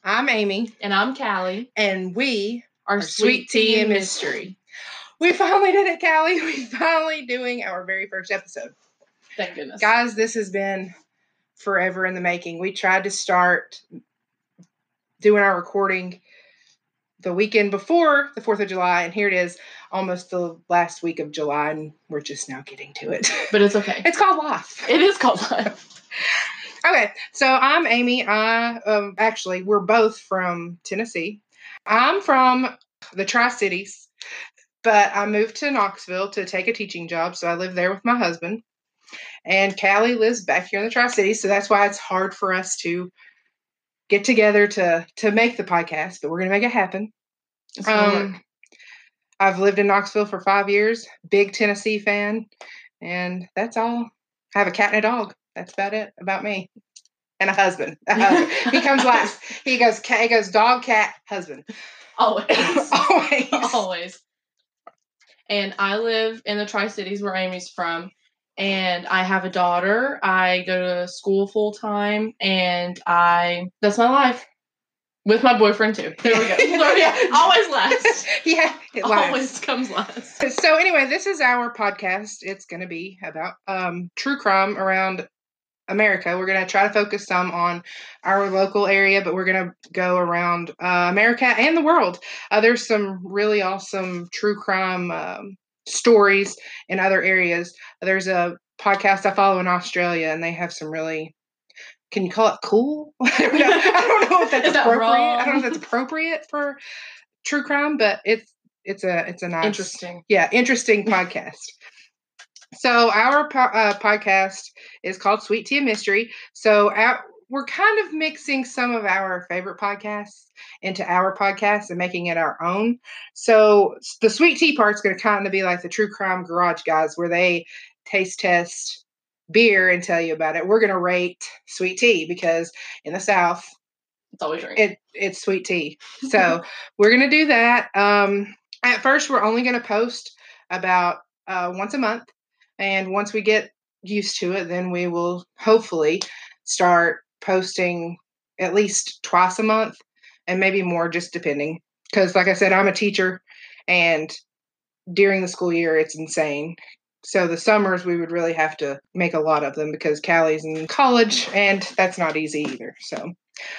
I'm Amy. And I'm Callie. And we are Sweet Tea and Mystery. We finally did it, Callie. We're finally doing our very first episode. Thank goodness. Guys, this has been forever in the making. We tried to start doing our recording the weekend before the 4th of July, and here it is, almost the last week of July, and we're just now getting to it. But it's okay. It's called life. It is called life. Okay, so I'm Amy. Actually, we're both from Tennessee. I'm from the Tri-Cities, but I moved to Knoxville to take a teaching job, so I live there with my husband. And Callie lives back here in the Tri-Cities, so that's why it's hard for us to get together to make the podcast, but we're going to make it happen. I've lived in Knoxville for 5 years, big Tennessee fan, and that's all. I have a cat and a dog. That's about it about me. And a husband. He comes last. He goes dog, cat, husband. Always. Always. Always. And I live in the Tri-Cities where Amy's from. And I have a daughter. I go to school full time. And that's my life. With my boyfriend, too. There we go. So, yeah, always last. Yeah, it lasts. Always comes last. So anyway, this is our podcast. It's going to be about true crime around America. We're going to try to focus some on our local area, but we're going to go around America and the world. There's some really awesome true crime stories in other areas. There's a podcast I follow in Australia, and they have some really, can you call it cool? I don't know if that's appropriate. I don't know if that's appropriate for true crime, but it's a nice, interesting podcast. So our podcast is called Sweet Tea and Mystery. So we're kind of mixing some of our favorite podcasts into our podcast and making it our own. So the sweet tea part's going to kind of be like the True Crime Garage guys, where they taste test beer and tell you about it. We're going to rate sweet tea because in the South, it's always right. It's sweet tea. So we're going to do that. At first, we're only going to post about once a month. And once we get used to it, then we will hopefully start posting at least twice a month and maybe more, just depending. Because like I said, I'm a teacher, and during the school year, it's insane. So the summers, we would really have to make a lot of them because Callie's in college, and that's not easy either. So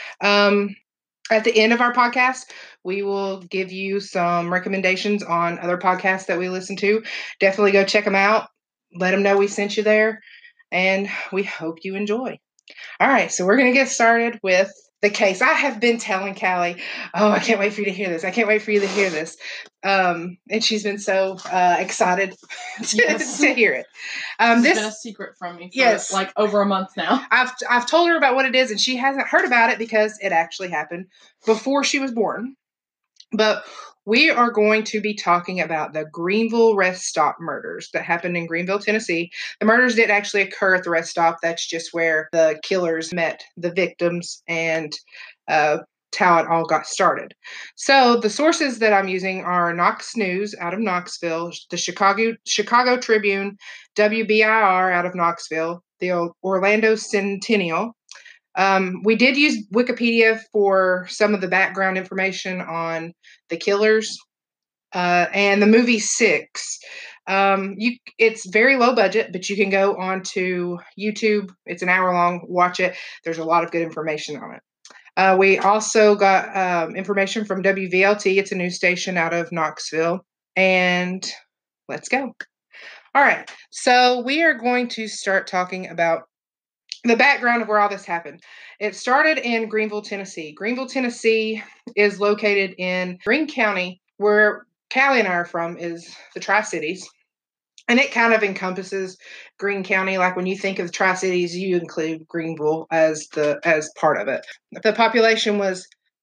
at the end of our podcast, we will give you some recommendations on other podcasts that we listen to. Definitely go check them out. Let them know we sent you there, and we hope you enjoy. All right, so we're going to get started with the case. I have been telling Callie, I can't wait for you to hear this. I can't wait for you to hear this. And she's been so excited to hear it. This has been a secret from me for like over a month now. I've told her about what it is, and she hasn't heard about it because it actually happened before she was born. But we are going to be talking about the Greenville rest stop murders that happened in Greenville, Tennessee. The murders didn't actually occur at the rest stop. That's just where the killers met the victims and how it all got started. So the sources that I'm using are Knox News out of Knoxville, the Chicago Tribune, WBIR out of Knoxville, the Orlando Centennial. We did use Wikipedia for some of the background information on the killers and the movie Six. It's very low budget, but you can go onto YouTube. It's an hour long. Watch it. There's a lot of good information on it. We also got information from WVLT. It's a news station out of Knoxville. And let's go. All right. So we are going to start talking about the background of where all this happened. It started in Greenville, Tennessee. Greenville, Tennessee is located in Greene County, where Callie and I are from, is the Tri-Cities. And it kind of encompasses Greene County. Like when you think of the Tri-Cities, you include Greenville as part of it. The population was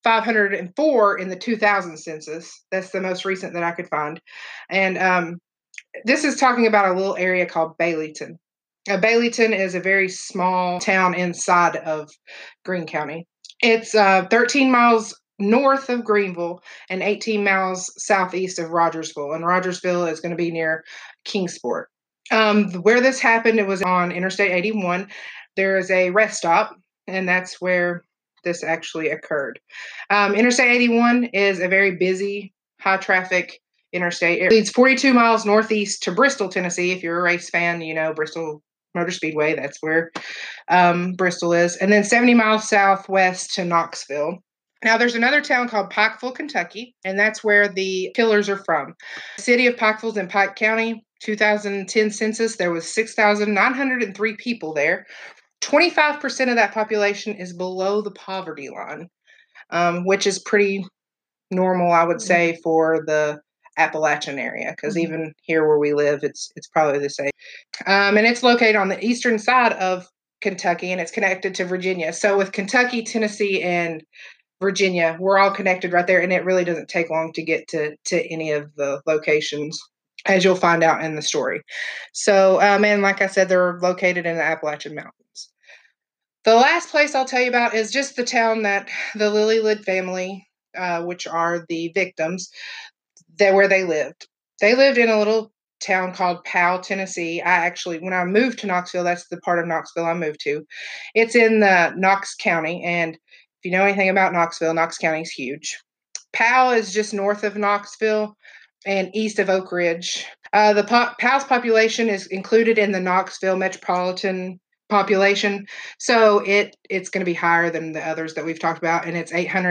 504 in the 2000 census. That's the most recent that I could find. And this is talking about a little area called Baileyton. Baileyton is a very small town inside of Greene County. It's 13 miles north of Greenville and 18 miles southeast of Rogersville. And Rogersville is going to be near Kingsport. Where this happened, it was on Interstate 81. There is a rest stop, and that's where this actually occurred. Interstate 81 is a very busy, high traffic interstate. It leads 42 miles northeast to Bristol, Tennessee. If you're a race fan, you know Bristol Motor Speedway. That's where Bristol is. And then 70 miles southwest to Knoxville. Now, there's another town called Pikeville, Kentucky, and that's where the killers are from. The city of Pikeville is in Pike County. 2010 census, there was 6,903 people there. 25% of that population is below the poverty line, which is pretty normal, I would say, for the Appalachian area, because even here where we live, it's probably the same. And it's located on the eastern side of Kentucky, and it's connected to Virginia. So with Kentucky, Tennessee, and Virginia, we're all connected right there, and it really doesn't take long to get to any of the locations, as you'll find out in the story. So, and like I said, they're located in the Appalachian Mountains. The last place I'll tell you about is just the town that the Lillywhite family, which are the victims, where they lived. They lived in a little town called Powell, Tennessee. When I moved to Knoxville, that's the part of Knoxville I moved to. It's in the Knox County, and if you know anything about Knoxville, Knox County is huge. Powell is just north of Knoxville and east of Oak Ridge. Powell's population is included in the Knoxville metropolitan population, so it's going to be higher than the others that we've talked about, and it's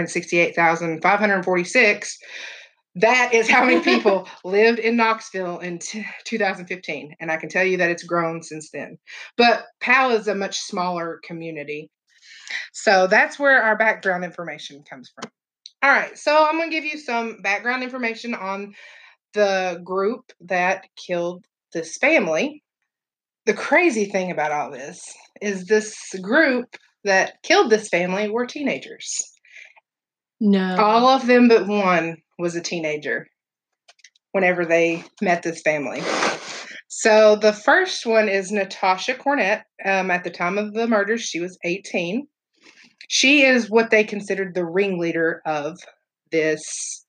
868,546. That is how many people lived in Knoxville in 2015, and I can tell you that it's grown since then. But Powell is a much smaller community. So that's where our background information comes from. All right, so I'm going to give you some background information on the group that killed this family. The crazy thing about all this is this group that killed this family were teenagers. No. All of them but one was a teenager whenever they met this family. So the first one is Natasha Cornett. At the time of the murders, she was 18. She is what they considered the ringleader of this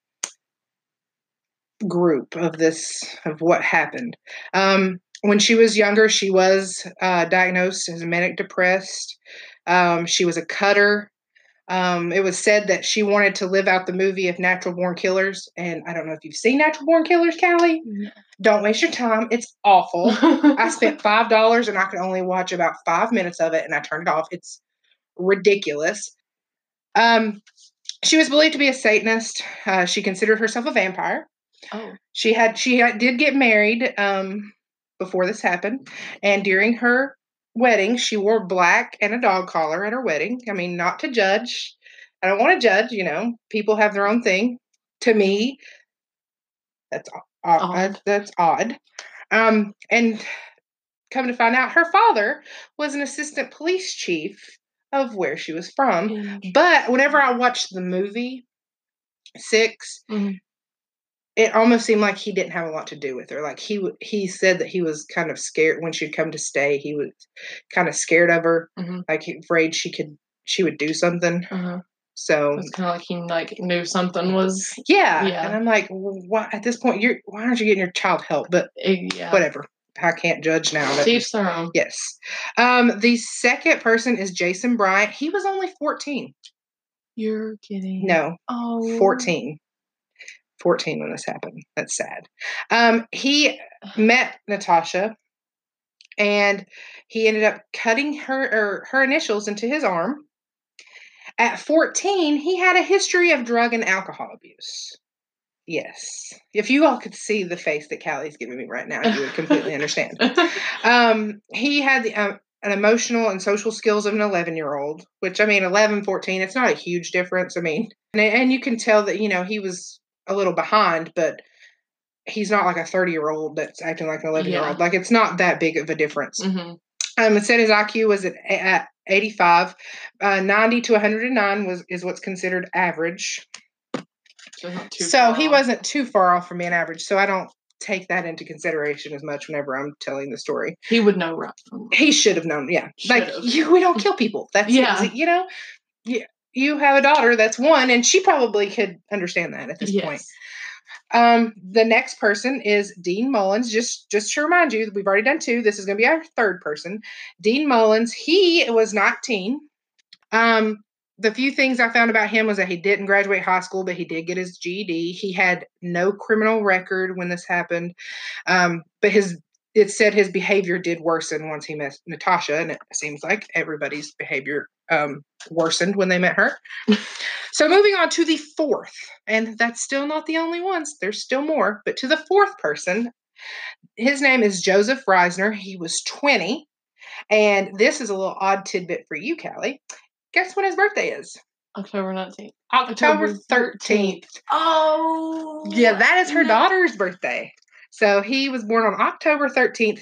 group, of what happened. When she was younger, she was diagnosed as manic depressed. She was a cutter. It was said that she wanted to live out the movie of Natural Born Killers. And I don't know if you've seen Natural Born Killers, Callie. No. Don't waste your time. It's awful. I spent $5 and I could only watch about 5 minutes of it, and I turned it off. It's ridiculous. She was believed to be a Satanist. She considered herself a vampire. Oh. She did get married before this happened, and during her wedding, she wore black and a dog collar at her wedding. I mean, not to judge. I don't want to judge, people have their own thing. To me, that's odd. That's odd. And come to find out, her father was an assistant police chief of where she was from. But whenever I watched the movie 6, it almost seemed like he didn't have a lot to do with her. Like he said that he was kind of scared when she'd come to stay. He was kind of scared of her, like afraid she would do something. So it's kind of like he knew something was. Yeah. And I'm like, why at this point why aren't you getting your child help? But whatever. I can't judge now. Teach their own. Yes. The second person is Jason Bryant. He was only 14. You're kidding. No. Oh. 14 when this happened. That's sad. He met Natasha, and he ended up cutting her initials into his arm. At 14, he had a history of drug and alcohol abuse. Yes. If you all could see the face that Callie's giving me right now, you would completely understand. He had an emotional and social skills of an 11-year-old, which, 11, 14, it's not a huge difference. And you can tell that, he was a little behind, but he's not like a 30-year-old that's acting like an 11-year-old. Like, it's not that big of a difference. It said his IQ was at 85. 90 to 109 is what's considered average. So he wasn't too far off from being average. So I don't take that into consideration as much whenever I'm telling the story. He would know right from wrong. He should have known. Yeah. We don't kill people. That's easy, you have a daughter that's 1, and she probably could understand that at this point. The next person is Dean Mullins. Just to remind you, we've already done 2. This is going to be our third person. Dean Mullins. He was 19. the few things I found about him was that he didn't graduate high school, but he did get his GED. He had no criminal record when this happened. But it said his behavior did worsen once he met Natasha, and it seems like everybody's behavior worsened when they met her. So moving on to the fourth, and that's still not the only ones. There's still more, but to the fourth person, his name is Joseph Reisner. He was 20, and this is a little odd tidbit for you, Callie. Guess when his birthday is? October 19th. October 13th. Oh. Yeah, that is her daughter's birthday. So he was born on October 13th,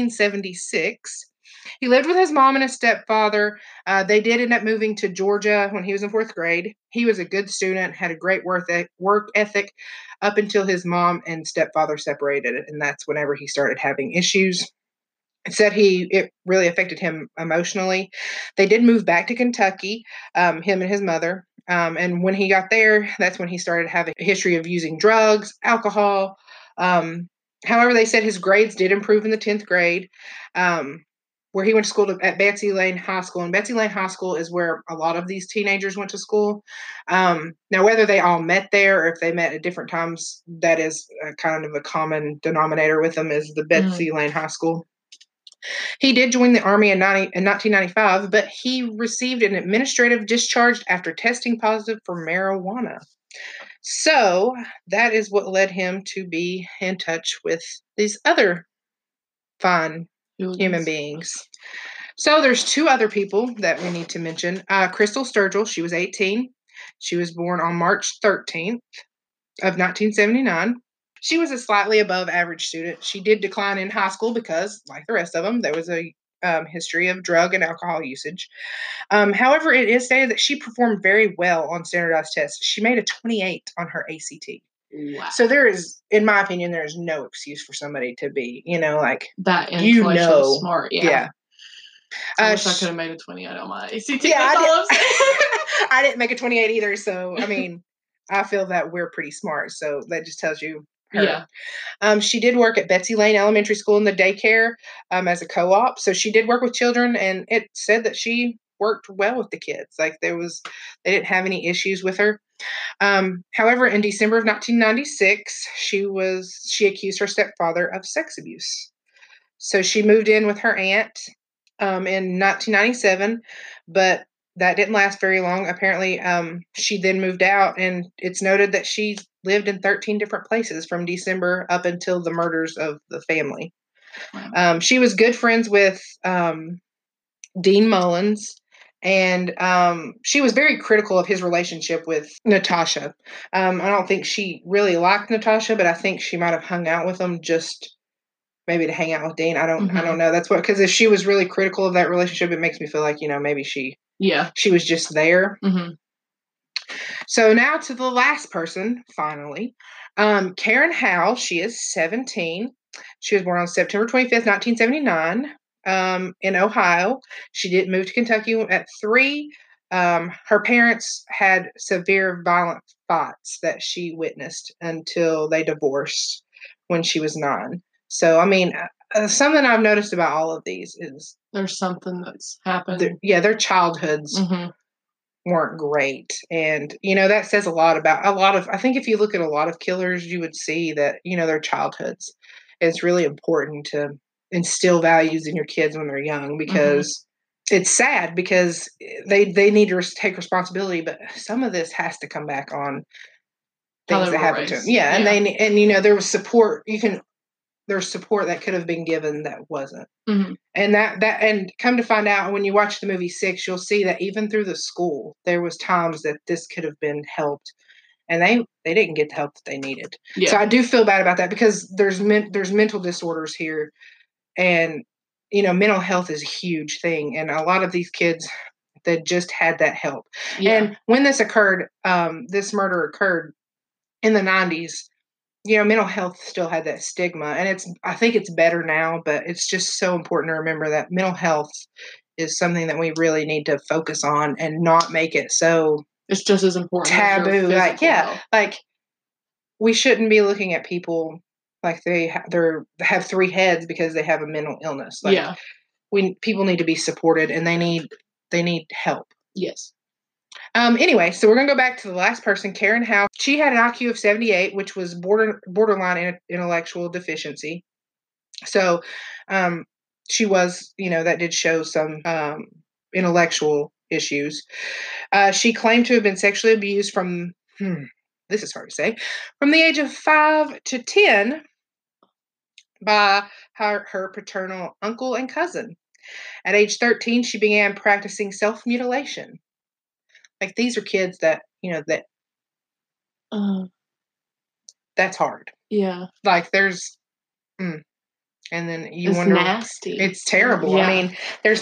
1976. He lived with his mom and his stepfather. They did end up moving to Georgia when he was in fourth grade. He was a good student, had a great work ethic up until his mom and stepfather separated. And that's whenever he started having issues. It said it really affected him emotionally. They did move back to Kentucky, him and his mother. And when he got there, that's when he started having a history of using drugs, alcohol. However, they said his grades did improve in the 10th grade, where he went to school at Betsy Lane High School. And Betsy Lane High School is where a lot of these teenagers went to school. Now, whether they all met there or if they met at different times, that is kind of a common denominator with them, is the Betsy Lane High School. He did join the Army in 1995, but he received an administrative discharge after testing positive for marijuana. So that is what led him to be in touch with these other fine human beings. So there's two other people that we need to mention. Crystal Sturgill, she was 18. She was born on March 13th of 1979. She was a slightly above average student. She did decline in high school because, like the rest of them, there was a history of drug and alcohol usage. However, it is stated that she performed very well on standardized tests. She made a 28 on her ACT. Wow. So there is, in my opinion, there is no excuse for somebody to be, like that intellectual smart. Yeah. I wish I could have made a 28 on my ACT. Yeah, I didn't make a 28 either. So, I mean, I feel that we're pretty smart. So that just tells you her. Yeah. She did work at Betsy Lane Elementary School in the daycare as a co-op. So she did work with children, and it said that she worked well with the kids. Like they didn't have any issues with her. However, in December of 1996, she accused her stepfather of sex abuse. So she moved in with her aunt in 1997, but that didn't last very long. Apparently, she then moved out, and it's noted that she lived in 13 different places from December up until the murders of the family. Wow. She was good friends with Dean Mullins, and she was very critical of his relationship with Natasha. I don't think she really liked Natasha, but I think she might have hung out with him just maybe to hang out with Dean. I don't know. That's because if she was really critical of that relationship, it makes me feel like, maybe she was just there. Mm-hmm. So now to the last person, finally. Karen Howell, she is 17. She was born on September 25th, 1979, in Ohio. She did move to Kentucky at 3. Her parents had severe violent fights that she witnessed until they divorced when she was 9. So, I mean, something I've noticed about all of these is there's something that's happened. Their childhoods weren't great. And, that says a lot about I think if you look at a lot of killers, you would see that, their childhoods. It's really important to instill values in your kids when they're young, because it's sad because they need to take responsibility, but some of this has to come back on things that happened to them. Yeah. And there was support. There's support that could have been given that wasn't. Mm-hmm. And and come to find out, when you watch the movie 6, you'll see that even through the school, there was times that this could have been helped, and they didn't get the help that they needed. Yeah. So I do feel bad about that, because there's mental disorders here, and mental health is a huge thing, and a lot of these kids that just had that help. Yeah. And when this murder occurred in the 90s, mental health still had that stigma, and I think it's better now, but it's just so important to remember that mental health is something that we really need to focus on and not make it so it's just as important taboo. Like we shouldn't be looking at people like they have 3 heads because they have a mental illness. People need to be supported, and they need help. Yes. Anyway, so we're going to go back to the last person, Karen Howe. She had an IQ of 78, which was borderline intellectual deficiency. So she was, that did show some intellectual issues. She claimed to have been sexually abused from, this is hard to say, from the age of 5 to 10 by her paternal uncle and cousin. At age 13, she began practicing self-mutilation. Like, these are kids that, that's hard. Yeah. Like, there's, and then you it's wonder. Nasty. It's terrible. Yeah. I mean,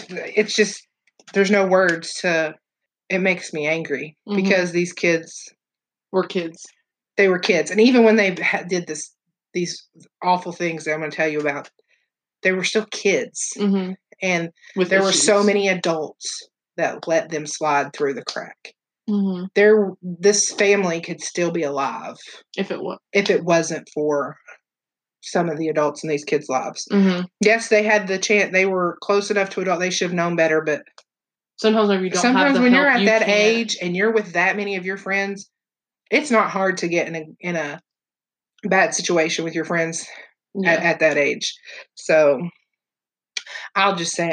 there's no words to, it makes me angry because these kids were kids. They were kids. And even when they did these awful things that I'm going to tell you about, they were still kids. Mm-hmm. And there were so many adults that let them slide through the crack. Mm-hmm. This family could still be alive if it wasn't for some of the adults in these kids' lives. Mm-hmm. Yes, they had the chance. They were close enough to adult. They should have known better. But sometimes maybe you don't. Sometimes have when you're at that age and you're with that many of your friends, it's not hard to get in a bad situation with your friends at that age. So I'll just say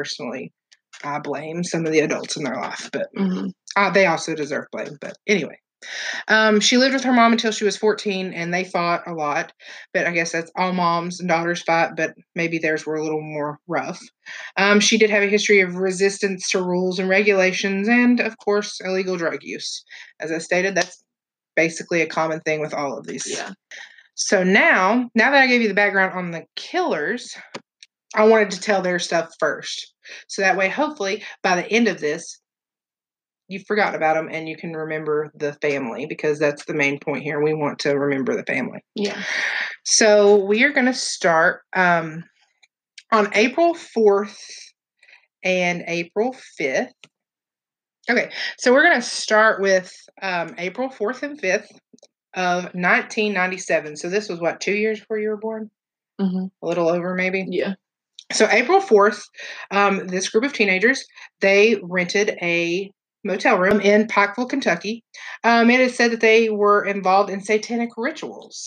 I blame some of the adults in their life, but they also deserve blame. But anyway, she lived with her mom until she was 14, and they fought a lot. But I guess that's all moms and daughters fight, but maybe theirs were a little more rough. She did have a history of resistance to rules and regulations, and of course, illegal drug use. As I stated, that's basically a common thing with all of these. Yeah. So now that I gave you the background on the killers, I wanted to tell their stuff first. So that way, hopefully, by the end of this, you've forgotten about them and you can remember the family, because that's the main point here. We want to remember the family. Yeah. So we are going to start on April 4th and April 5th. Okay, so we're going to start with April 4th and 5th of 1997. So this was, 2 years before you were born? Mm-hmm. A little over, maybe? Yeah. So April 4th, this group of teenagers, they rented a motel room in Pikeville, Kentucky. It is said that they were involved in satanic rituals.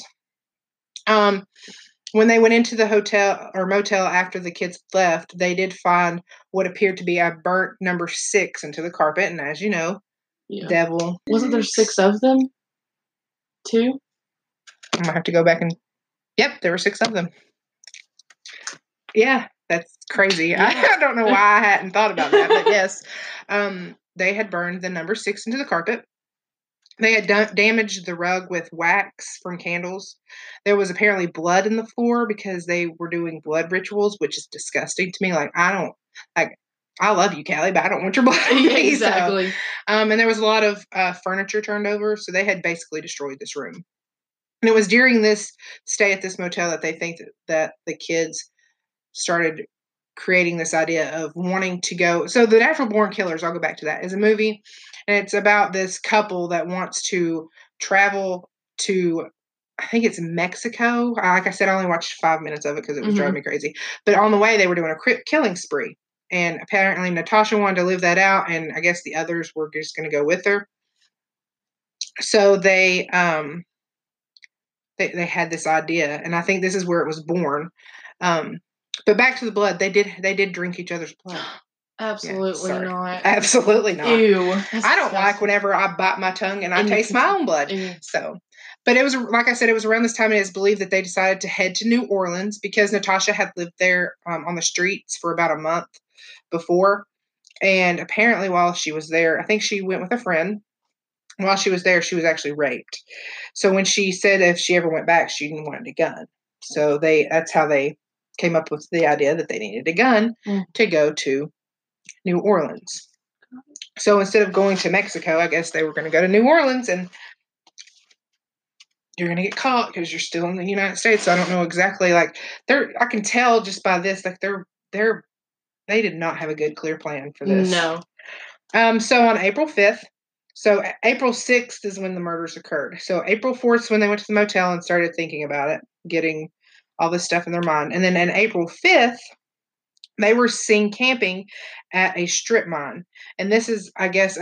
When they went into the hotel or motel after the kids left, they did find what appeared to be a burnt number 6 into the carpet. And as you know, devil. Wasn't there 6 of them? 2? I'm going to have to go back and... Yep, there were 6 of them. Yeah, that's crazy. Yeah. I don't know why I hadn't thought about that, but yes. They had burned the number 6 into the carpet. They had damaged the rug with wax from candles. There was apparently blood in the floor because they were doing blood rituals, which is disgusting to me. Like, I love you, Callie, but I don't want your blood. Exactly. So, and there was a lot of furniture turned over, so they had basically destroyed this room. And it was during this stay at this motel that they think that the kids started creating this idea of wanting to go. So The Natural Born Killers, I'll go back to that, is a movie, and it's about this couple that wants to travel to, I think it's Mexico. Like I said, I only watched 5 minutes of it because it was driving me crazy. But on the way, they were doing a killing spree, and apparently Natasha wanted to live that out, and I guess the others were just going to go with her. So they had this idea, and I think this is where it was born. But back to the blood, they did drink each other's blood. Absolutely not. Absolutely not. Ew. I don't like whenever I bite my tongue and I taste my own blood. Ew. So, but it was, like I said, it was around this time, and it's believed that they decided to head to New Orleans because Natasha had lived there on the streets for about a month before. And apparently while she was there, I think she went with a friend. While she was there, she was actually raped. So when she said if she ever went back, she wanted a gun. So that's how they came up with the idea that they needed a gun to go to New Orleans. So instead of going to Mexico, I guess they were going to go to New Orleans, and you're going to get caught because you're still in the United States. So I don't know exactly, I can tell just by this, they did not have a good, clear plan for this. No. So on April 5th, so April 6th is when the murders occurred. So April 4th is when they went to the motel and started thinking about it, getting all this stuff in their mind. And then on April 5th, they were seen camping at a strip mine. And this is, I guess, a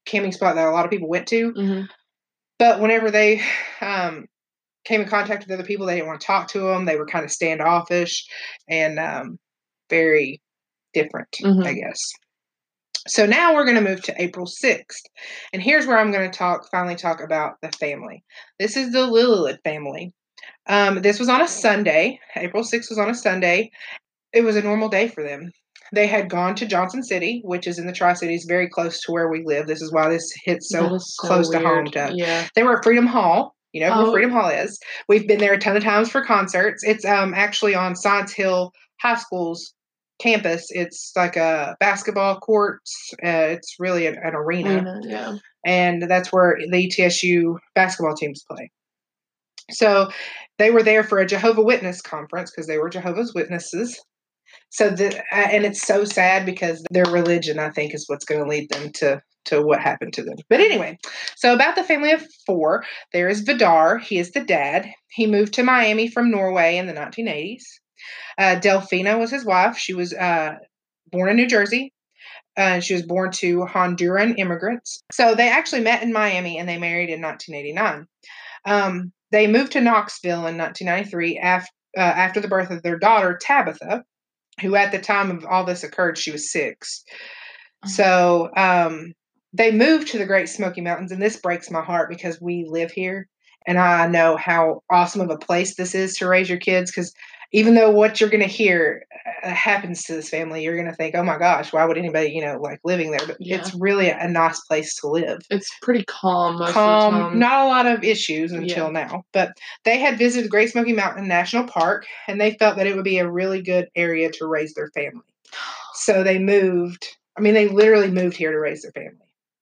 camping spot that a lot of people went to. Mm-hmm. But whenever they came in contact with other people, they didn't want to talk to them. They were kind of standoffish and very different, I guess. So now we're going to move to April 6th. And here's where I'm going to finally talk about the family. This is the Lillard family. This was on a Sunday. April 6th was on a Sunday. It was a normal day for them. They had gone to Johnson City, which is in the Tri-Cities, very close to where we live. This is why this hits so close to home. They were at Freedom Hall. You know where Freedom Hall is. We've been there a ton of times for concerts. It's actually on Science Hill High School's campus. It's like a basketball courts. It's really an arena. Yeah. And that's where the ETSU basketball teams play. So they were there for a Jehovah's Witness conference because they were Jehovah's Witnesses. So and it's so sad because their religion, I think, is what's going to lead them to what happened to them. But anyway, so about the family of 4, there is Vidar. He is the dad. He moved to Miami from Norway in the 1980s. Delphina was his wife. She was born in New Jersey. She was born to Honduran immigrants. So they actually met in Miami and they married in 1989. They moved to Knoxville in 1993 after the birth of their daughter, Tabitha, who at the time of all this occurred, she was 6. So they moved to the Great Smoky Mountains, and this breaks my heart because we live here, and I know how awesome of a place this is to raise your kids, because even though what you're going to hear happens to this family, you're going to think, oh my gosh, why would anybody, like living there? But it's really a nice place to live. It's pretty calm most of the time. Not a lot of issues until now. But they had visited the Great Smoky Mountain National Park, and they felt that it would be a really good area to raise their family. So they moved. I mean, they literally moved here to raise their family.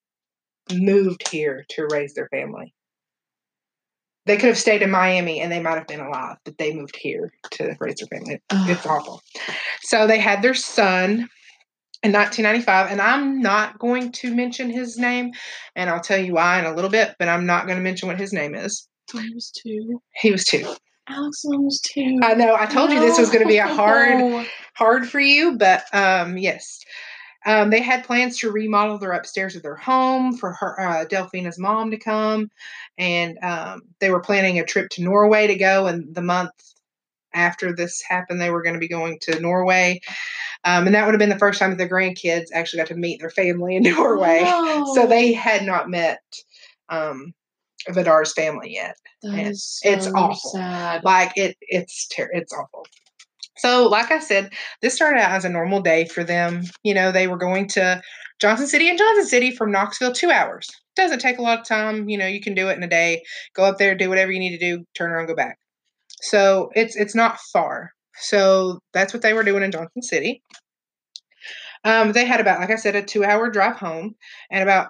They could have stayed in Miami and they might have been alive, but they moved here to raise their family. It's awful. So they had their son in 1995, and I'm not going to mention his name, and I'll tell you why in a little bit, but I'm not going to mention what his name is. So he was 2? He was 2. Alex was 2. I know. I told you this was going to be a hard for you, but yes. They had plans to remodel their upstairs of their home for her, Delphina's mom to come. And they were planning a trip to Norway to go. And the month after this happened, they were going to be going to Norway. And that would have been the first time that their grandkids actually got to meet their family in Norway. No. So they had not met Vidar's family yet. It's awful. Sad. Like it's awful. So, like I said, this started out as a normal day for them. They were going to Johnson City from Knoxville, 2 hours. Doesn't take a lot of time. You can do it in a day. Go up there, do whatever you need to do, turn around, go back. So it's not far. So that's what they were doing in Johnson City. They had about, like I said, a 2-hour drive home, and about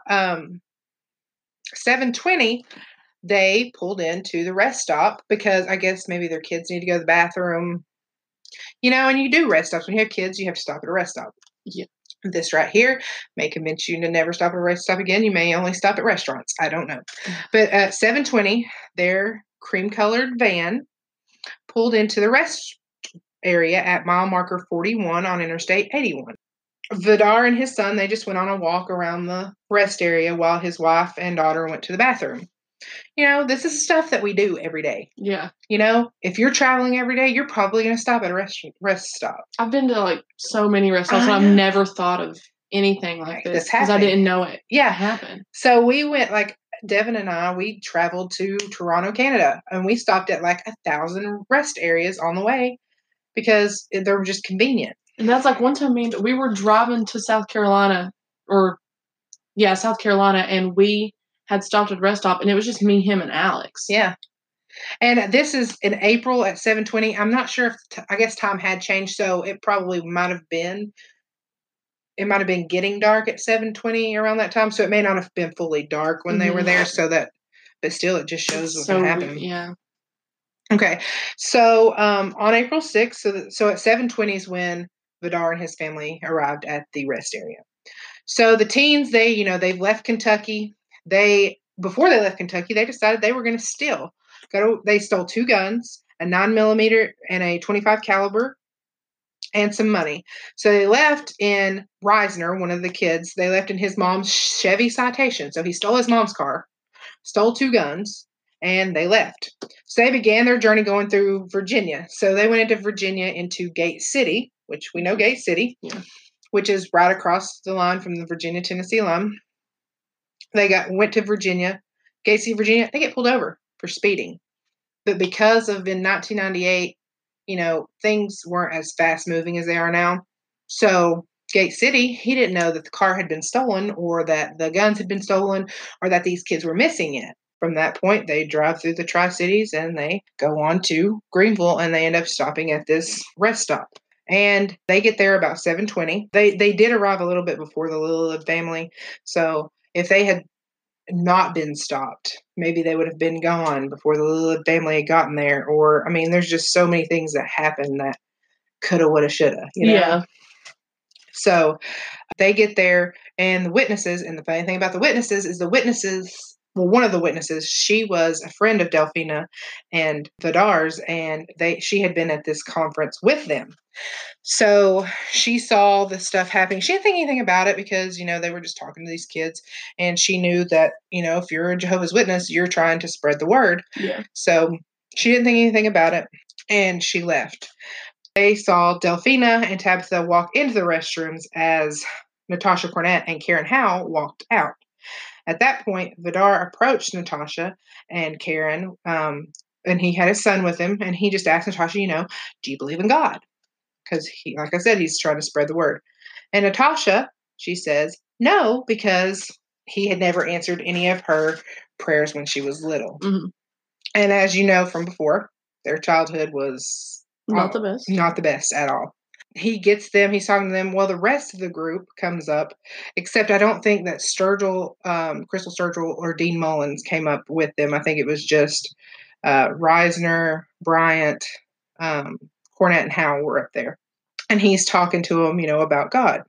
7:20. They pulled into the rest stop because I guess maybe their kids need to go to the bathroom. And you do rest stops. When you have kids, you have to stop at a rest stop. Yeah. This right here may convince you to never stop at a rest stop again. You may only stop at restaurants. I don't know. But at 7:20, their cream-colored van pulled into the rest area at mile marker 41 on Interstate 81. Vidar and his son, they just went on a walk around the rest area while his wife and daughter went to the bathroom. This is stuff that we do every day. Yeah. If you're traveling every day, you're probably going to stop at a rest stop. I've been to so many rest stops, and I've never thought of anything like this because I didn't know it happened. So we went, Devin and I, we traveled to Toronto, Canada, and we stopped at 1,000 rest areas on the way because they were just convenient. And that's one time we were driving to South Carolina, and we had stopped at a rest stop, and it was just me, him, and Alex. Yeah. And this is in April at 7:20. I'm not sure if, I guess time had changed, so it probably might have been getting dark at 7:20 around that time, so it may not have been fully dark when they were there, but still it just shows what happened. Yeah. Okay. So on April 6th, so at 7:20 is when Vidar and his family arrived at the rest area. So the teens, they've left Kentucky. Before they left Kentucky, they decided they were going to steal. They stole 2 guns, a 9mm and a .25 caliber and some money. So they left in Reisner, one of the kids, they left in his mom's Chevy Citation. So he stole his mom's car, stole 2 guns, and they left. So they began their journey going through Virginia. So they went into Virginia into Gate City, which we know Gate City, which is right across the line from the Virginia-Tennessee line. They went to Virginia, Gate City, Virginia. They get pulled over for speeding. But because of in 1998, things weren't as fast moving as they are now. So Gate City, he didn't know that the car had been stolen or that the guns had been stolen or that these kids were missing yet. From that point, they drive through the Tri-Cities and they go on to Greenville and they end up stopping at this rest stop. And they get there about 7:20. They did arrive a little bit before the Lillard family. So if they had not been stopped, maybe they would have been gone before the Lillard family had gotten there. Or, there's just so many things that happened that coulda, woulda, shoulda, Yeah. So they get there, and the witnesses, and the funny thing about the witnesses is one of the witnesses, she was a friend of Delphina and Vidar's, and she had been at this conference with them. So she saw the stuff happening. She didn't think anything about it because, they were just talking to these kids. And she knew that, if you're a Jehovah's Witness, you're trying to spread the word. Yeah. So she didn't think anything about it. And she left. They saw Delphina and Tabitha walk into the restrooms as Natasha Cornett and Karen Howe walked out. At that point, Vidar approached Natasha and Karen, and he had his son with him. And he just asked Natasha, do you believe in God? Because he, like I said, he's trying to spread the word. And Natasha, she says, no, because he had never answered any of her prayers when she was little. Mm-hmm. And as you know from before, their childhood was not the best. Not the best at all. He gets them, he's talking to them. Well, the rest of the group comes up, except I don't think that Sturgill, Crystal Sturgill or Dean Mullins came up with them. I think it was just Reisner, Bryant, Cornett, and Howe were up there. And he's talking to them, about God.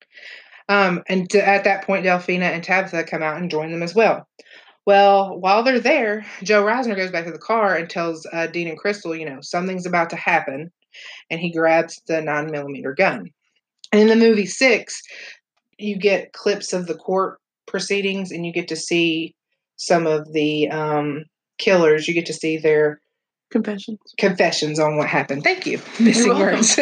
At that point, Delphina and Tabitha come out and join them as well. Well, while they're there, Joe Reisner goes back to the car and tells Dean and Crystal, something's about to happen. And he grabs the 9mm gun. And in the movie 6, you get clips of the court proceedings and you get to see some of the killers. You get to see their confessions on what happened. Thank you. Missing words.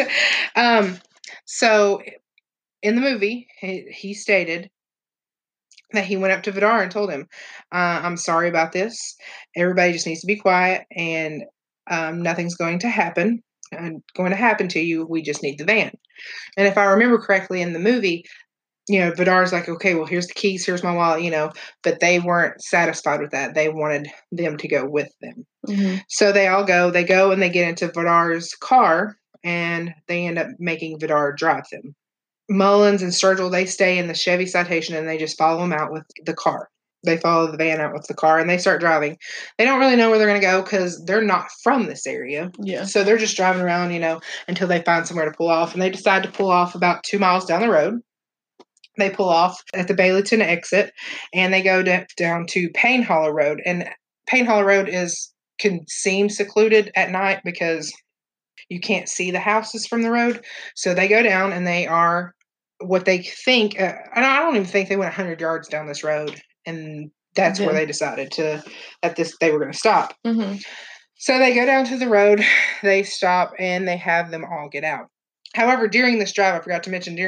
So in the movie, he stated that he went up to Vidar and told him, I'm sorry about this. Everybody just needs to be quiet and nothing's going to happen. To you. We just need the van. And if I remember correctly in the movie, Vidar's like, okay, well, here's the keys, here's my wallet, but they weren't satisfied with that. They wanted them to go with them. Mm-hmm. So they go and they get into Vidar's car and they end up making Vidar drive them. Mullins and Sturgill, they stay in the Chevy Citation and they just follow him out with the car. They follow the van out with the car and they start driving. They don't really know where they're going to go because they're not from this area. Yeah. So they're just driving around, until they find somewhere to pull off. And they decide to pull off about 2 miles down the road. They pull off at the Baileyton exit and they go down to Payne Hollow Road. And Payne Hollow Road can seem secluded at night because you can't see the houses from the road. So they go down and they are what they think. I don't even think they went 100 yards down this road. And that's where they decided they were going to stop. Mm-hmm. So they go down to the road, they stop, and they have them all get out. However, during this drive, I forgot to mention,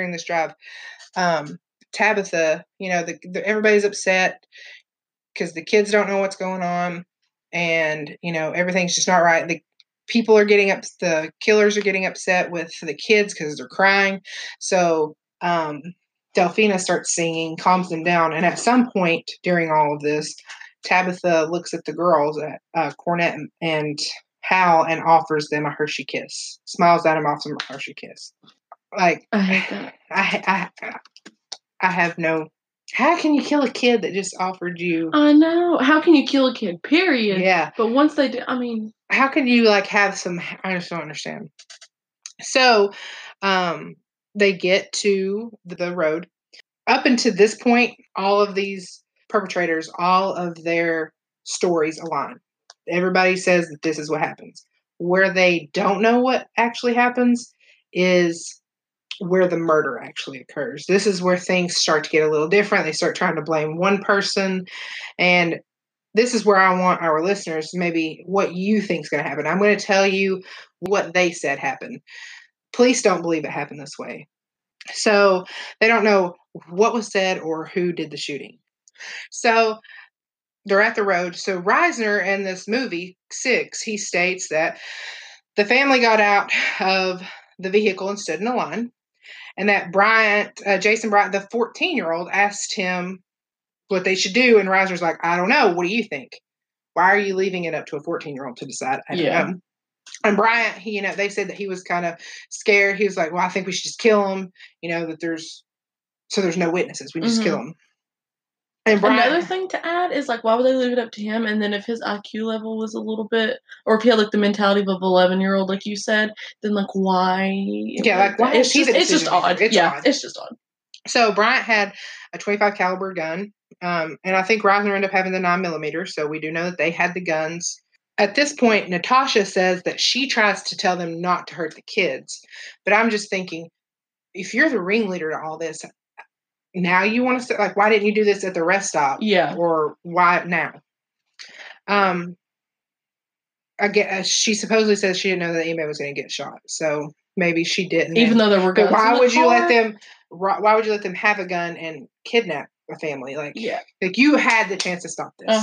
Tabitha, everybody's upset because the kids don't know what's going on, and everything's just not right. The killers are getting upset with the kids because they're crying. So Delphina starts singing, calms them down, and at some point during all of this, Tabitha looks at the girls, at Cornett and Hal, and offers them a Hershey kiss. Smiles at them, offers them a Hershey kiss. Like, I hate that. I have no. How can you kill a kid that just offered you? I know. How can you kill a kid? Period. Yeah. But once they do, how can you have some? I just don't understand. So, they get to the road. Up until this point, all of these perpetrators, all of their stories align. Everybody says that this is what happens. Where they don't know what actually happens is where the murder actually occurs. This is where things start to get a little different. They start trying to blame one person. And this is where I want our listeners, maybe what you think is going to happen. I'm going to tell you what they said happened. Police don't believe it happened this way. So they don't know what was said or who did the shooting. So they're at the road. So Reisner in this movie, 6, he states that the family got out of the vehicle and stood in a line. And that Jason Bryant, the 14-year-old, asked him what they should do. And Reisner's like, I don't know. What do you think? Why are you leaving it up to a 14-year-old to decide? I don't know. And Bryant, they said that he was kind of scared. He was like, well, I think we should just kill him. That there's no witnesses. We just kill him. And another thing to add is, like, why would they leave it up to him? And then if his IQ level was a little bit, or if he had, like, the mentality of an 11-year-old, like you said, then, like, why? Yeah, like, why it's just odd. It's odd. It's just odd. So Bryant had a .25 caliber gun, and I think Reisner ended up having the 9mm. So we do know that they had the guns. At this point, Natasha says that she tries to tell them not to hurt the kids. But I'm just thinking, if you're the ringleader to all this, now you want to, like, why didn't you do this at the rest stop? Yeah. Or why now? I guess she supposedly says she didn't know that anybody was going to get shot. So maybe she didn't. Even though there were guns. But why would you let them have a gun and kidnap a family? Like you had the chance to stop this.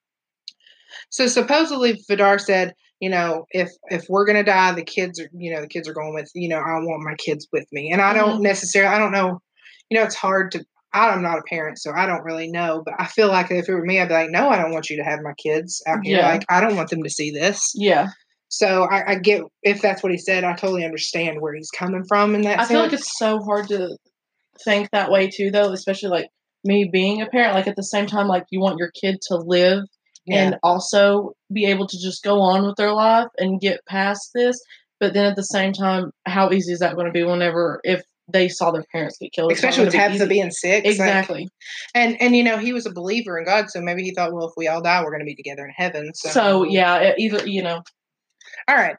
So supposedly Vidar said, if we're going to die, the kids are going with, I want my kids with me. And I don't know, it's hard to, I'm not a parent, so I don't really know, but I feel like if it were me, I'd be like, no, I don't want you to have my kids out here. Like, I don't want them to see this. Yeah. So I get, if that's what he said, I totally understand where he's coming from in that sense. I feel like it's so hard to think that way too, though, especially like me being a parent. Like, at the same time, like, you want your kid to live and also be able to just go on with their life and get past this. But then at the same time, how easy is that going to be if they saw their parents get killed? Especially with Tabitha being sick. Exactly. Like, and he was a believer in God, so maybe he thought, well, if we all die, we're going to be together in heaven. So yeah, All right.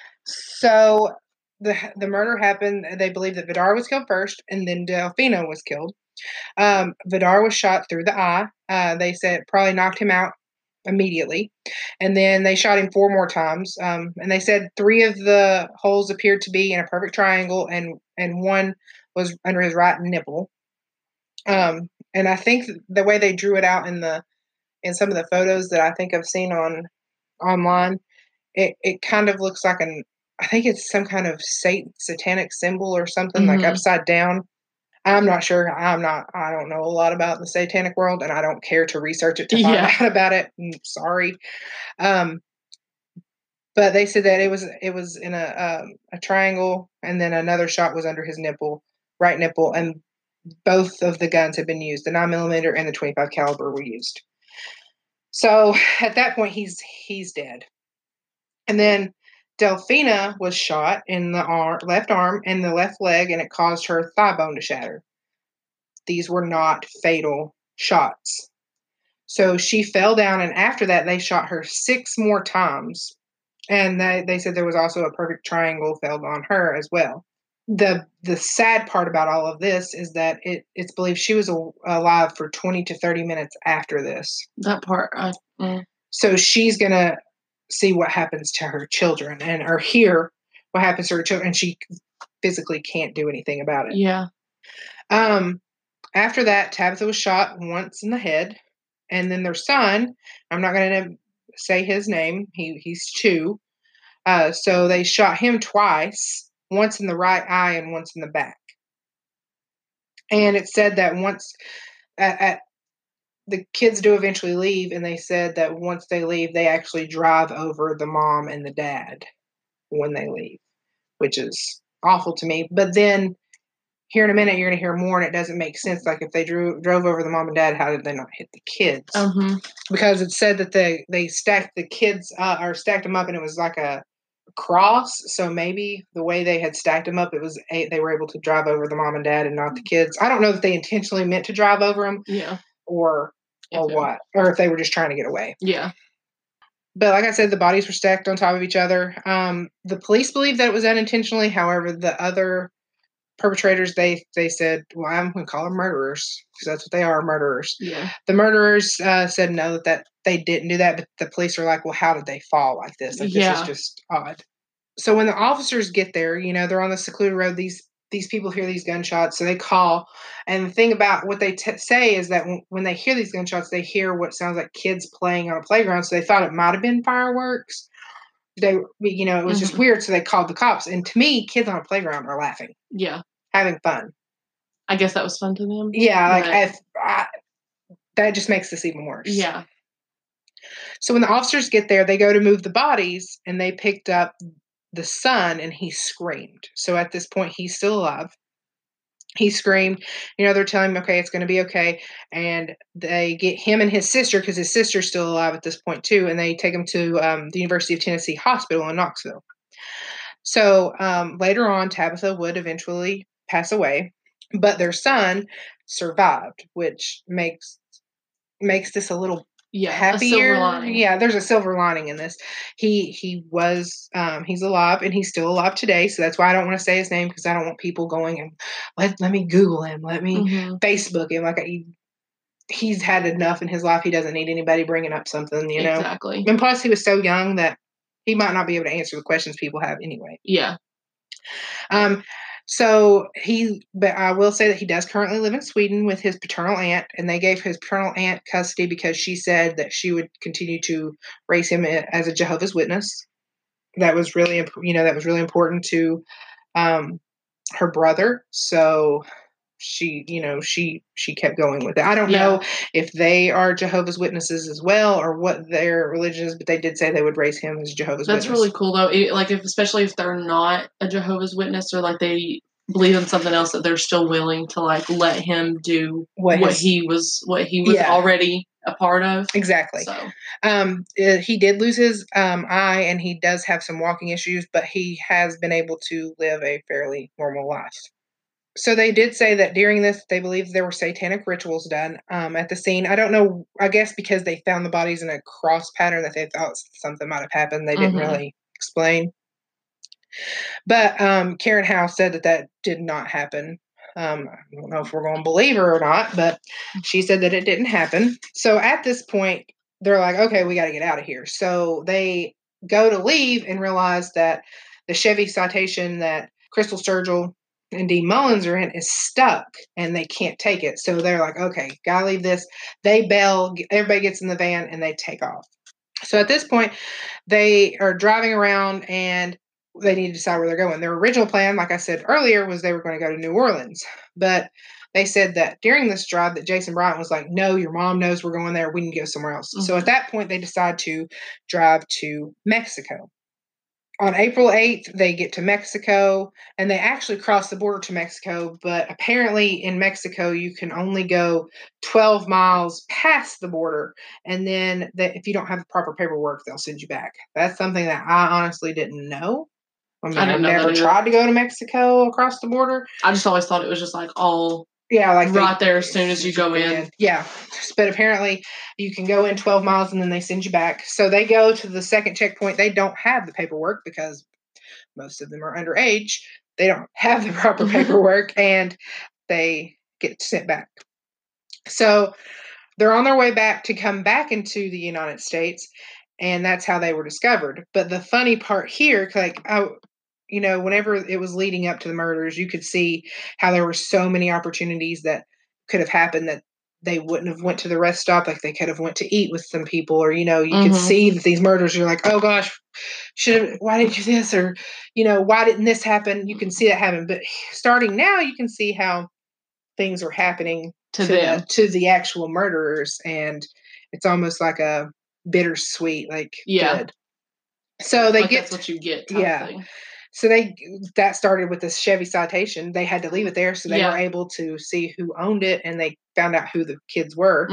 So the murder happened. They believe that Vidar was killed first, and then Delfino was killed. Vidar was shot through the eye. They said it probably knocked him out immediately. And then they shot him 4 more times. And they said 3 of the holes appeared to be in a perfect triangle, and one was under his right nipple. And I think the way they drew it out in some of the photos that I think I've seen online, it kind of looks like I think it's some kind of satanic symbol or something, like upside down. I'm not sure. I don't know a lot about the satanic world, and I don't care to research it to find out about it. I'm sorry. But they said that it was in a triangle, and then another shot was under his right nipple, and both of the guns had been used. The 9mm and the .25 caliber were used. So at that point, he's dead. And then Delfina was shot in the left arm and the left leg, and it caused her thigh bone to shatter. These were not fatal shots. So she fell down, and after that, they shot her 6 more times. And they said there was also a perfect triangle felled on her as well. The sad part about all of this is that it's believed she was alive for 20 to 30 minutes after this. That part. So she's going to see what happens to her children or hear what happens to her children, and she physically can't do anything about it. Yeah. After that, Tabitha was shot once in the head, and then their son, I'm not going to say his name, he's 2, so they shot him twice, once in the right eye and once in the back. And it said that once the kids do eventually leave, and they said that once they leave, they actually drive over the mom and the dad when they leave, which is awful to me. But then here in a minute, you're going to hear more, and it doesn't make sense. Like, if they drove over the mom and dad, how did they not hit the kids? Because it said that they stacked the kids or stacked them up, and it was like a cross. So maybe the way they had stacked them up, it was they were able to drive over the mom and dad and not the kids. I don't know if they intentionally meant to drive over them. Yeah. Or what, or if they were just trying to get away. Yeah. But like I said, the bodies were stacked on top of each other. The police believe that it was unintentionally. However, the other perpetrators, they said, well, I'm going to call them murderers because that's what they are, murderers. Yeah. The murderers said no, that they didn't do that. But the police are like, well, how did they fall like this? Like, this is just odd. So when the officers get there, they're on the secluded road. These people hear these gunshots, so they call. And the thing about what they say is that when they hear these gunshots, they hear what sounds like kids playing on a playground. So they thought it might have been fireworks. It was just weird. So they called the cops. And to me, kids on a playground are laughing. Yeah. Having fun. I guess that was fun to them. Yeah. That just makes this even worse. Yeah. So when the officers get there, they go to move the bodies, and they picked up the son, and he screamed. So at this point, he's still alive. He screamed. They're telling him, okay, it's going to be okay. And they get him and his sister, because his sister's still alive at this point too, and they take him to the University of Tennessee Hospital in Knoxville. So later on, Tabitha would eventually pass away, but their son survived, which makes this a little happier. Yeah, there's a silver lining in this. He was he's alive, and he's still alive today. So that's why I don't want to say his name, because I don't want people going and let me Google him, let me Facebook him. Like he's had enough in his life. He doesn't need anybody bringing up something, Exactly. And plus, he was so young that he might not be able to answer the questions people have anyway. Yeah. But I will say that he does currently live in Sweden with his paternal aunt, and they gave his paternal aunt custody because she said that she would continue to raise him as a Jehovah's Witness. That was really, important to her brother. So she kept going with it. I don't know if they are Jehovah's Witnesses as well, or what their religion is, but they did say they would raise him as Jehovah's Witness. That's really cool, though. Especially if they're not a Jehovah's Witness, or like they believe in something else, that they're still willing to like let him do what he was already a part of. Exactly. So he did lose his eye, and he does have some walking issues, but he has been able to live a fairly normal life. So they did say that during this, they believe there were satanic rituals done at the scene. I don't know, I guess because they found the bodies in a cross pattern that they thought something might have happened. They didn't really explain. But Karen Howe said that did not happen. I don't know if we're going to believe her or not, but she said that it didn't happen. So at this point, they're like, okay, we got to get out of here. So they go to leave and realize that the Chevy Citation that Crystal Sturgill and Dean Mullins are in is stuck, and they can't take it. So they're like, okay, gotta leave this. They bail, everybody gets in the van, and they take off. So at this point, they are driving around, and they need to decide where they're going. Their original plan, like I said earlier, was they were going to go to New Orleans. But they said that during this drive that Jason Bryant was like, no, your mom knows we're going there. We can go somewhere else. So at that point, they decide to drive to Mexico. On April 8th, they get to Mexico, and they actually cross the border to Mexico. But apparently in Mexico, you can only go 12 miles past the border. And then if you don't have the proper paperwork, they'll send you back. That's something that I honestly didn't know. I've never tried to go to Mexico across the border. I just always thought it was just like all right there as soon as you go in. Yeah. But apparently you can go in 12 miles and then they send you back. So they go to the second checkpoint. They don't have the paperwork because most of them are underage. They don't have the proper paperwork, and they get sent back. So they're on their way back to come back into the United States, and that's how they were discovered. But the funny part here, whenever it was leading up to the murders, you could see how there were so many opportunities that could have happened that they wouldn't have went to the rest stop. Like they could have went to eat with some people, or, you could see that these murders, you're like, oh gosh, why didn't you do this? Or, why didn't this happen? You can see that happen. But starting now, you can see how things are happening to the actual murderers. And it's almost like a bittersweet, good. So they that's what you get. Thing. So that started with the Chevy Citation. They had to leave it there, so they were able to see who owned it, and they found out who the kids were.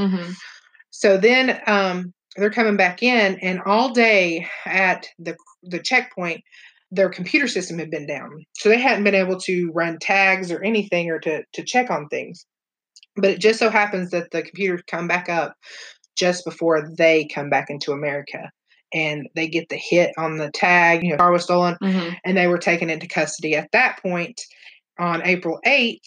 So then they're coming back in, and all day at the checkpoint, their computer system had been down. So they hadn't been able to run tags or anything, or to check on things. But it just so happens that the computers come back up just before they come back into America. and they get the hit on the tag. The car was stolen, and they were taken into custody at that point on April 8th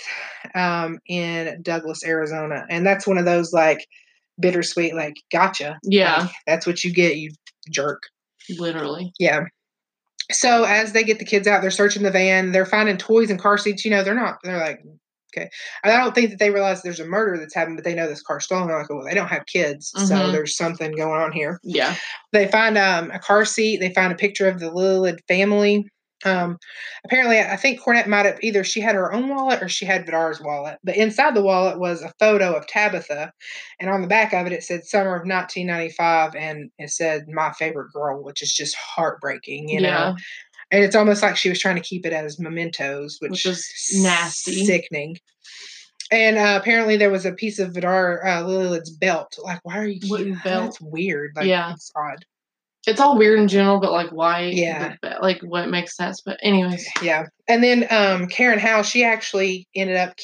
in Douglas, Arizona. And that's one of those bittersweet, gotcha. Yeah. That's what you get, you jerk. Literally. Yeah. So as they get the kids out, they're searching the van. They're finding toys and car seats. They're like, okay. I don't think that they realize there's a murder that's happened, but they know this car's stolen. They're like, well, they don't have kids, so there's something going on here. Yeah. They find a car seat. They find a picture of the Lillard family. Apparently, I think Cornett might have either she had her own wallet or she had Vidar's wallet. But inside the wallet was a photo of Tabitha, and on the back of it, it said summer of 1995, and it said my favorite girl, which is just heartbreaking, you know. And it's almost like she was trying to keep it as mementos, which is nasty, sickening. And apparently, there was a piece of Vidar Lillard's belt. Like, why are you keeping belt? That's weird. It's odd. It's all weird in general, but why? Yeah. What makes sense? But anyways. Yeah. And then Karen Howe, she actually ended up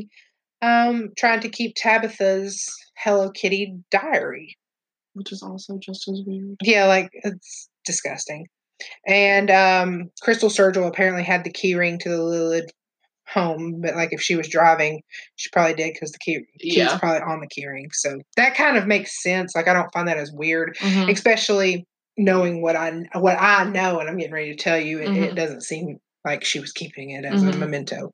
trying to keep Tabitha's Hello Kitty diary. Which is also just as weird. Yeah, it's disgusting. And Crystal Sturgill apparently had the key ring to the Lillard home, but if she was driving, she probably did because the key's probably on the key ring. So that kind of makes sense. I don't find that as weird, especially knowing what I know, and I'm getting ready to tell you, it doesn't seem like she was keeping it as a memento.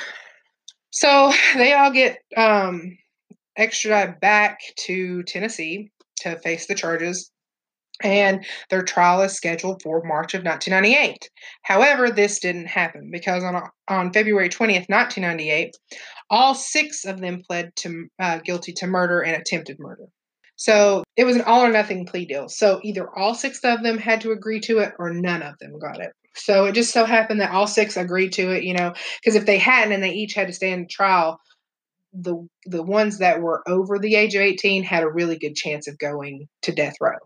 So they all get extradited back to Tennessee to face the charges, and their trial is scheduled for March of 1998. However, this didn't happen because on February 20th, 1998, all 6 of them pled guilty to murder and attempted murder. So it was an all or nothing plea deal. So either all 6 of them had to agree to it or none of them got it. So it just so happened that all 6 agreed to it, because if they hadn't and they each had to stand trial, the ones that were over the age of 18 had a really good chance of going to death row.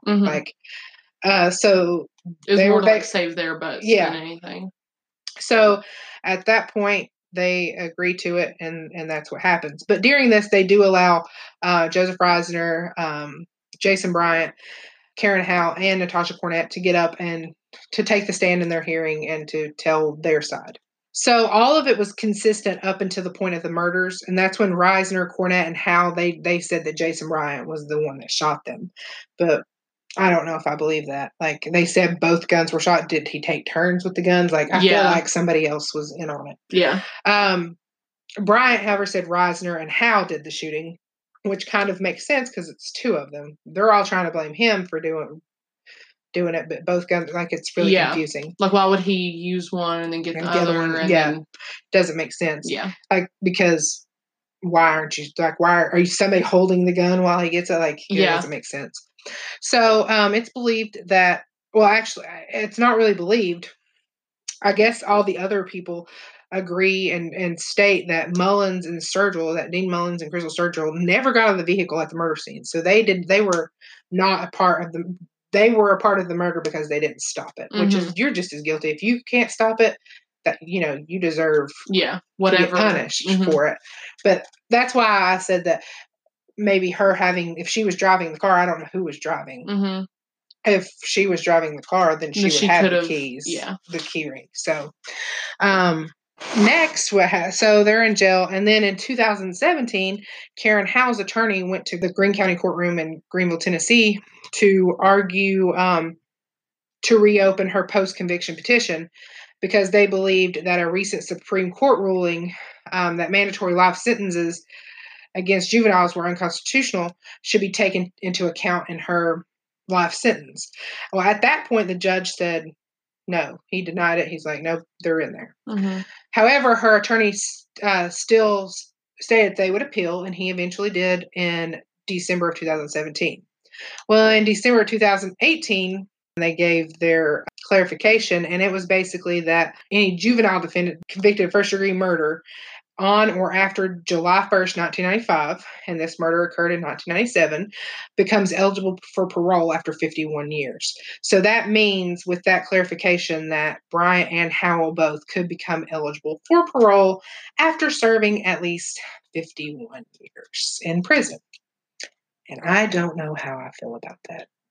So it was more to save their butts than anything. So at that point, they agree to it, and that's what happens. But during this, they do allow Joseph Reisner, Jason Bryant, Karen Howe, and Natasha Cornett to get up and to take the stand in their hearing and to tell their side. So all of it was consistent up until the point of the murders, and that's when Reisner, Cornett, and Howe, they said that Jason Bryant was the one that shot them. But I don't know if I believe that. They said both guns were shot. Did he take turns with the guns? I feel like somebody else was in on it. Yeah. Bryant, however, said Reisner and Howe did the shooting, which kind of makes sense because it's 2 of them. They're all trying to blame him for doing it, but both guns, it's really confusing. Why would he use one and then get the other one? And then... doesn't make sense. Yeah. Because why aren't you, why are you somebody holding the gun while he gets it? It doesn't make sense. So it's believed that, well, actually, it's not really believed. I guess all the other people agree and state that Mullins and Sturgill, that Dean Mullins and Crystal Sturgill never got out of the vehicle at the murder scene. So they were not a part of they were a part of the murder because they didn't stop it, which is, you're just as guilty. If you can't stop it, that, you deserve whatever to get punished for it. But that's why I said that maybe her if she was driving the car, I don't know who was driving. If she was driving the car, then she would have the keys, the key ring. So, next, so they're in jail. And then in 2017, Karen Howe's attorney went to the Greene County courtroom in Greenville, Tennessee to argue to reopen her post-conviction petition because they believed that a recent Supreme Court ruling that mandatory life sentences against juveniles were unconstitutional should be taken into account in her life sentence. Well, at that point, the judge said no. He denied it. He's like, nope, they're in there. However, her attorney still stated they would appeal, and he eventually did in December of 2017. Well, in December of 2018, they gave their clarification, and it was basically that any juvenile defendant convicted of first-degree murder on or after July 1st, 1995, and this murder occurred in 1997, becomes eligible for parole after 51 years. So that means, with that clarification, that Bryant and Howell both could become eligible for parole after serving at least 51 years in prison. And I don't know how I feel about that.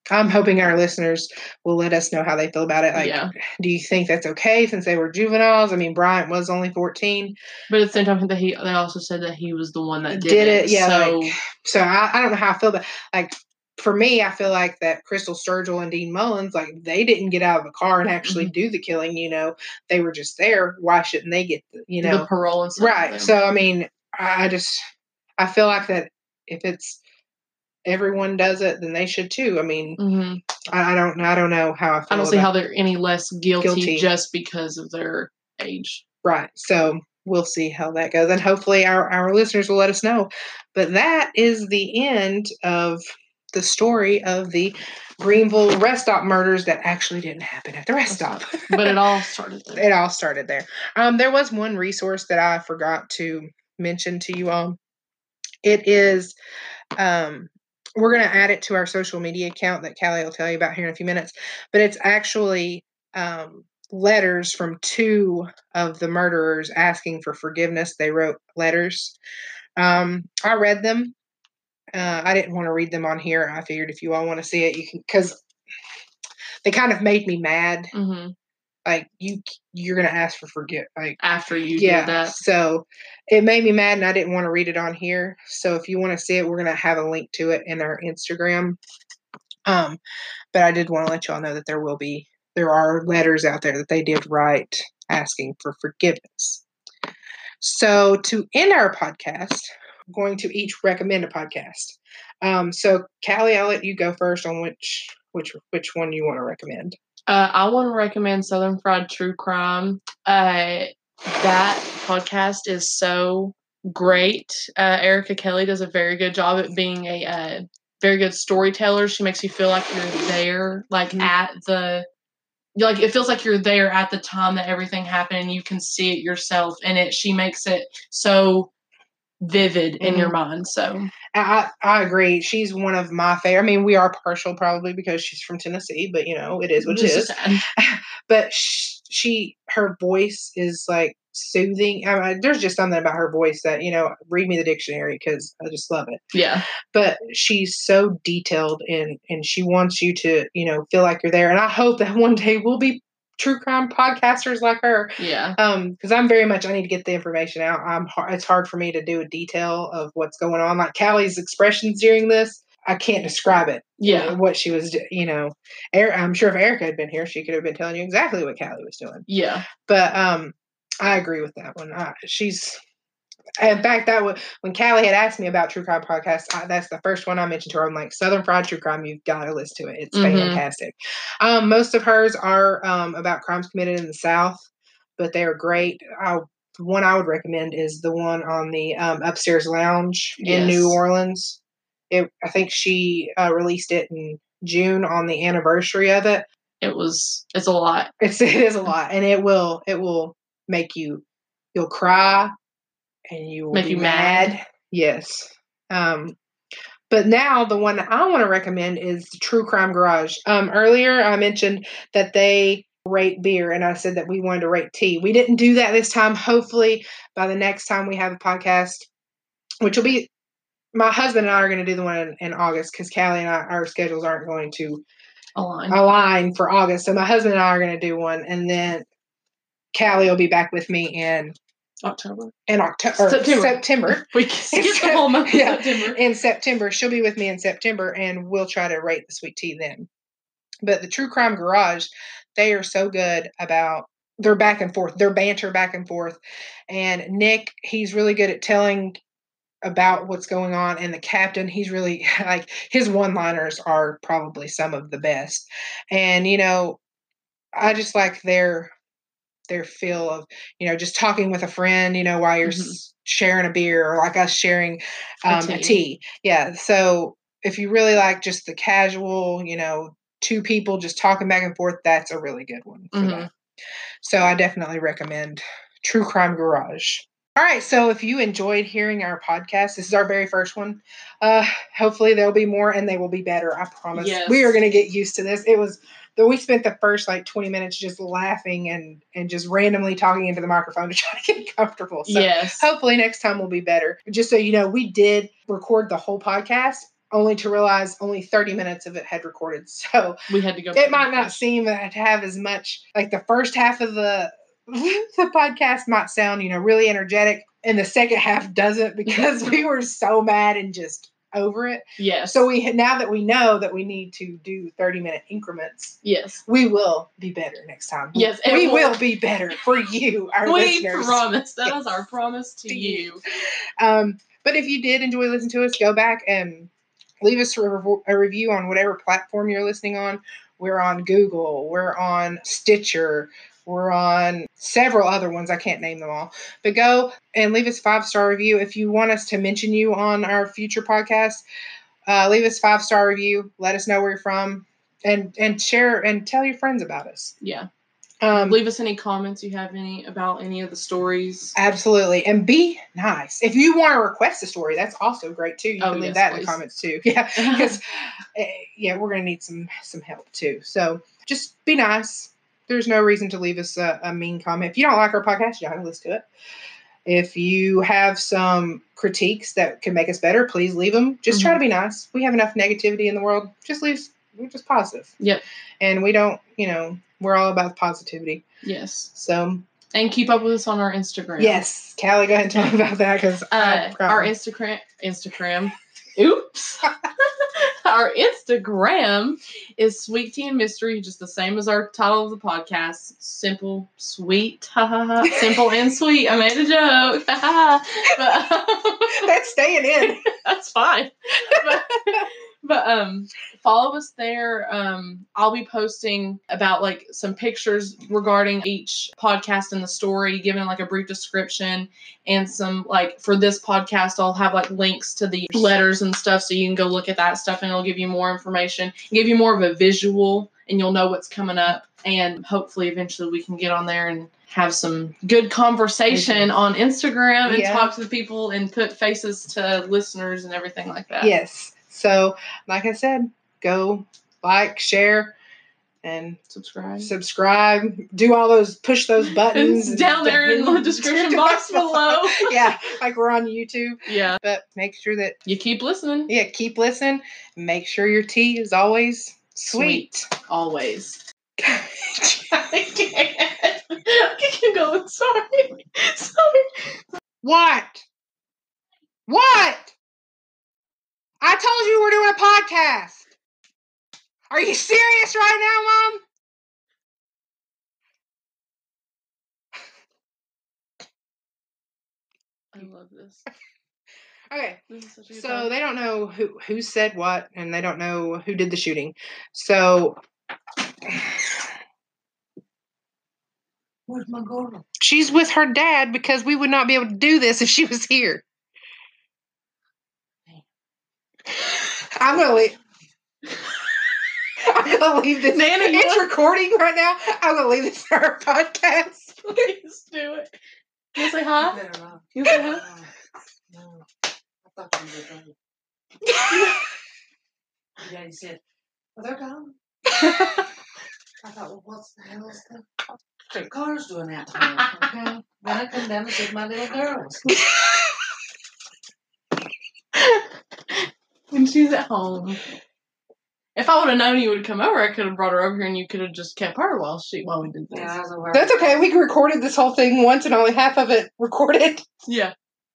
I'm hoping our listeners will let us know how they feel about it. Like, do you think that's okay since they were juveniles? I mean, Bryant was only 14. But at the same time, they also said that he was the one that did it. Yeah. So, so I don't know how I feel, but like, for me, I feel like that Crystal Sturgill and Dean Mullins, like, they didn't get out of the car and actually do the killing. They were just there. Why shouldn't they get the parole and stuff? Right. So, I mean, I feel like that if it's everyone does it, then they should too. I mean, I don't know how I feel. I don't see how they're any less guilty just because of their age. Right. So we'll see how that goes. And hopefully our listeners will let us know. But that is the end of the story of the Greenville rest stop murders that actually didn't happen at the rest stop. But it all started there. It all started there. There was one resource that I forgot to mention to you all. It is, we're going to add it to our social media account that Callie will tell you about here in a few minutes. But it's actually letters from 2 of the murderers asking for forgiveness. They wrote letters. I read them. I didn't want to read them on here. I figured if you all want to see it, you can, because they kind of made me mad. Like, you're going to ask for forgiveness. Like, after you did that. So it made me mad, and I didn't want to read it on here. So if you want to see it, we're going to have a link to it in our Instagram. But I did want to let y'all know that there are letters out there that they did write asking for forgiveness. So to end our podcast, we're going to each recommend a podcast. So Callie, I'll let you go first on which one you want to recommend. I want to recommend Southern Fried True Crime. That podcast is so great. Erica Kelly does a very good job at being a very good storyteller. She makes you feel like you're there, like it feels like you're there at the time that everything happened, and you can see it yourself. And she makes it so vivid in your mind. So I agree. She's one of my favorite. I mean, we are partial probably because she's from Tennessee, but it is what it is. But her voice is like soothing. I mean, there's just something about her voice that, read me the dictionary because I just love it. Yeah. But she's so detailed and she wants you to, feel like you're there. And I hope that one day we'll be true crime podcasters like her. Yeah. Because I need to get the information out. It's hard for me to do a detail of what's going on. Like Callie's expressions during this, I can't describe it. Yeah. What she was, I'm sure if Erica had been here, she could have been telling you exactly what Callie was doing. Yeah. But I agree with that one. In fact, when Callie had asked me about True Crime podcasts, that's the first one I mentioned to her. I'm like, Southern Fried True Crime, you've got to listen to it. It's fantastic. Most of hers are about crimes committed in the South, but they are great. The one I would recommend is the one on the Upstairs Lounge in New Orleans. I think she released it in June on the anniversary of it. It's a lot. It is a lot, and it will make you'll cry. And you will make be you mad. Yes. But now the one that I want to recommend is the True Crime Garage. Earlier I mentioned that they rate beer, and I said that we wanted to rate tea. We didn't do that this time. Hopefully by the next time we have a podcast, which will be, my husband and I are going to do the one in August because Callie and our schedules aren't going to align for August. So my husband and I are going to do one, and then Callie will be back with me in September. We skipped the whole month of September. In September. She'll be with me in September, and we'll try to rate the sweet tea then. But the True Crime Garage, they are so good about their back and forth, their banter back and forth. And Nick, he's really good at telling about what's going on. And the captain, he's really, like, his one-liners are probably some of the best. And, I just like their feel of, just talking with a friend, while you're sharing a beer, or like us sharing a tea. Yeah. So if you really like just the casual, 2 people just talking back and forth, that's a really good one for that. So I definitely recommend True Crime Garage. All right. So if you enjoyed hearing our podcast, this is our very first one. Hopefully there'll be more, and they will be better. I promise. Yes. We are going to get used to this. We spent the first 20 minutes just laughing and just randomly talking into the microphone to try to get comfortable. So yes. Hopefully next time will be better. Just so you know, we did record the whole podcast, only to realize only 30 minutes of it had recorded. So we had to go. It might not seem to have as much, like the first half of the podcast might sound, really energetic, and the second half doesn't, because we were so mad and just over it. Yes. So now that we know that we need to do 30-minute increments, yes, we will be better next time. Yes, we will be better for you, our listeners. We promise. That is our promise to you. But if you did enjoy listening to us, go back and leave us a review on whatever platform you're listening on. We're on Google. We're on Stitcher. We're on several other ones. I can't name them all. But go and leave us a 5-star review. If you want us to mention you on our future podcast, leave us a 5-star review. Let us know where you're from. And share and tell your friends about us. Yeah. Leave us any comments you have about any of the stories. Absolutely. And be nice. If you want to request a story, that's also great too. You can leave that in the comments too. Yeah. Because we're going to need some help too. So just be nice. There's no reason to leave us a mean comment. If you don't like our podcast, you don't have to listen to it. If you have some critiques that can make us better, please leave them. Just try to be nice. We have enough negativity in the world. We're just positive. Yep. And we don't, we're all about positivity. Yes. So. And keep up with us on our Instagram. Yes. Callie, go ahead and talk about that, because our Instagram. Oops. Our Instagram is Sweet Tea and Mystery, just the same as our title of the podcast. Simple, sweet, simple and sweet. I made a joke. That's staying in. That's fine. But follow us there. I'll be posting about some pictures regarding each podcast and the story, giving a brief description, and some for this podcast I'll have links to the letters and stuff, so you can go look at that stuff, and it'll give you more information, give you more of a visual, and you'll know what's coming up. And hopefully eventually we can get on there and have some good conversation on Instagram and talk to the people and put faces to listeners and everything like that. Yes. So, like I said, go like, share, and subscribe. Do all those, push those buttons. Down there in the description box below. Yeah, like we're on YouTube. Yeah. But make sure that you keep listening. Yeah, keep listening. Make sure your tea is always sweet. Always. I can't. I keep going. Sorry. What? I told you we're doing a podcast. Are you serious right now, Mom? I love this. Okay. This is such a good so time. They don't know who said what, and they don't know who did the shooting. So where's my girl? She's with her dad, because we would not be able to do this if she was here. I'm gonna leave this. Nana, it's recording right now. I'm gonna leave this for our podcast. Please do it. You say hi? You better not. You say hi? No. I thought you were going. Your daddy said, "Well, they're gone." I thought, well, what the hell is that? The car's doing that to me. Okay. Then I come down and see my little girls. When she's at home. If I would have known you would come over, I could have brought her over here and you could have just kept her while we did this. Yeah, that's okay. We recorded this whole thing once and only half of it recorded. Yeah.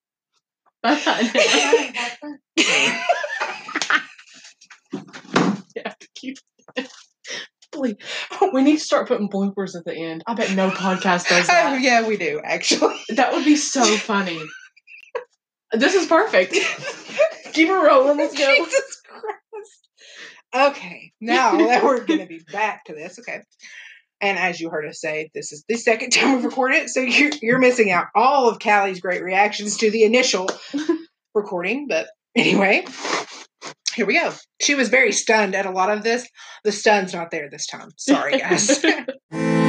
We need to start putting bloopers at the end. I bet no podcast does that. Yeah, we do, actually. That would be so funny. This is perfect. Keep it rolling. Let's go. Jesus Christ. Okay, now that we're going to be back to this, okay. And as you heard us say, this is the second time we've recorded it, so you're missing out all of Callie's great reactions to the initial recording. But anyway, here we go. She was very stunned at a lot of this. The stun's not there this time. Sorry, guys.